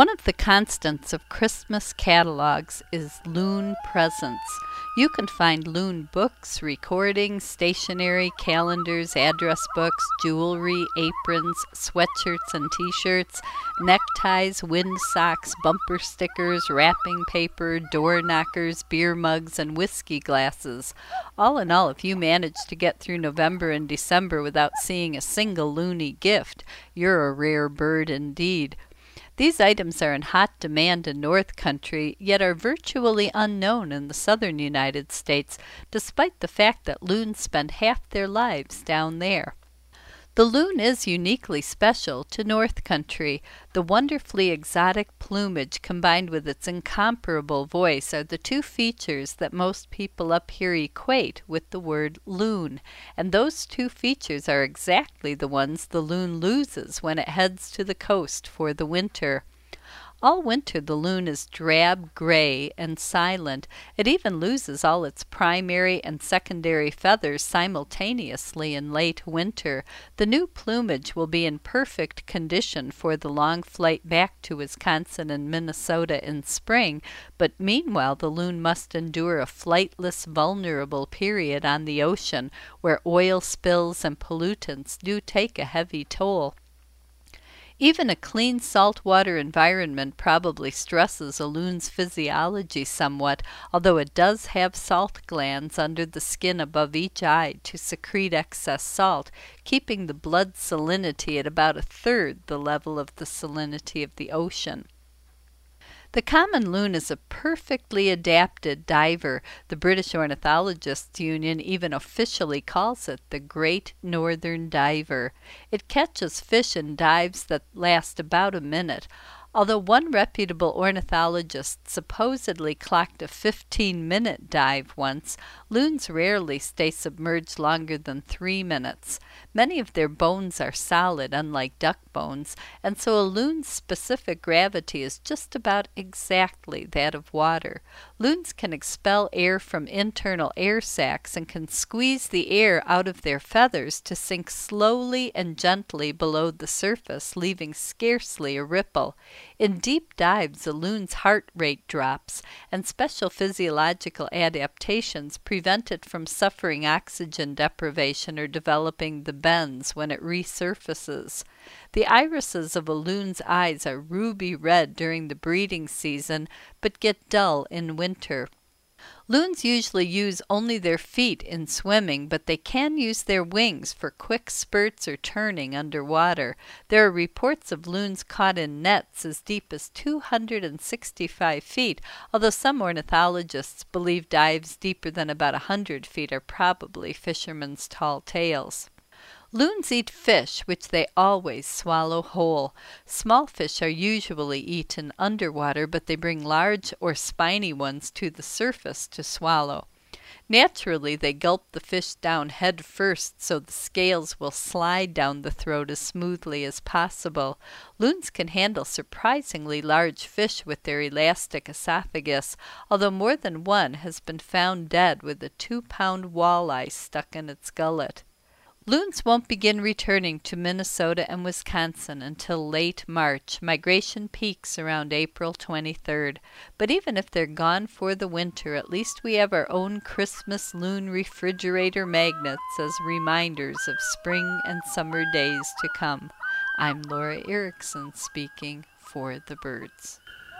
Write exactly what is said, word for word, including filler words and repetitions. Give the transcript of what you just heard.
One of the constants of Christmas catalogs is Loon presents. You can find Loon books, recordings, stationery, calendars, address books, jewelry, aprons, sweatshirts and t-shirts, neckties, wind socks, bumper stickers, wrapping paper, door knockers, beer mugs, and whiskey glasses. All in all, if you manage to get through November and December without seeing a single loony gift, you're a rare bird indeed. These items are in hot demand in North Country, yet are virtually unknown in the southern United States, despite the fact that loons spend half their lives down there. The loon is uniquely special to North Country. The wonderfully exotic plumage combined with its incomparable voice are the two features that most people up here equate with the word loon, and those two features are exactly the ones the loon loses when it heads to the coast for the winter. All winter the loon is drab gray and silent. It even loses all its primary and secondary feathers simultaneously in late winter. The new plumage will be in perfect condition for the long flight back to Wisconsin and Minnesota in spring, but meanwhile the loon must endure a flightless, vulnerable period on the ocean, where oil spills and pollutants do take a heavy toll. Even a clean saltwater environment probably stresses a loon's physiology somewhat, although it does have salt glands under the skin above each eye to secrete excess salt, keeping the blood salinity at about a third the level of the salinity of the ocean. The common loon is a perfectly adapted diver. The British Ornithologists' Union even officially calls it the Great Northern Diver. It catches fish in dives that last about a minute. Although one reputable ornithologist supposedly clocked a fifteen-minute dive once, loons rarely stay submerged longer than three minutes. Many of their bones are solid, unlike duck bones, and so a loon's specific gravity is just about exactly that of water. Loons can expel air from internal air sacs and can squeeze the air out of their feathers to sink slowly and gently below the surface, leaving scarcely a ripple. In deep dives, a loon's heart rate drops, and special physiological adaptations prevent it from suffering oxygen deprivation or developing the bends when it resurfaces. The irises of a loon's eyes are ruby red during the breeding season, but get dull in winter. Loons usually use only their feet in swimming, but they can use their wings for quick spurts or turning underwater. There are reports of loons caught in nets as deep as two hundred sixty-five feet, although some ornithologists believe dives deeper than about one hundred feet are probably fishermen's tall tales. Loons eat fish, which they always swallow whole. Small fish are usually eaten underwater, but they bring large or spiny ones to the surface to swallow. Naturally, they gulp the fish down head first so the scales will slide down the throat as smoothly as possible. Loons can handle surprisingly large fish with their elastic esophagus, although more than one has been found dead with a two-pound walleye stuck in its gullet. Loons won't begin returning to Minnesota and Wisconsin until late March. Migration peaks around April twenty-third. But even if they're gone for the winter, at least we have our own Christmas loon refrigerator magnets as reminders of spring and summer days to come. I'm Laura Erickson speaking for the birds.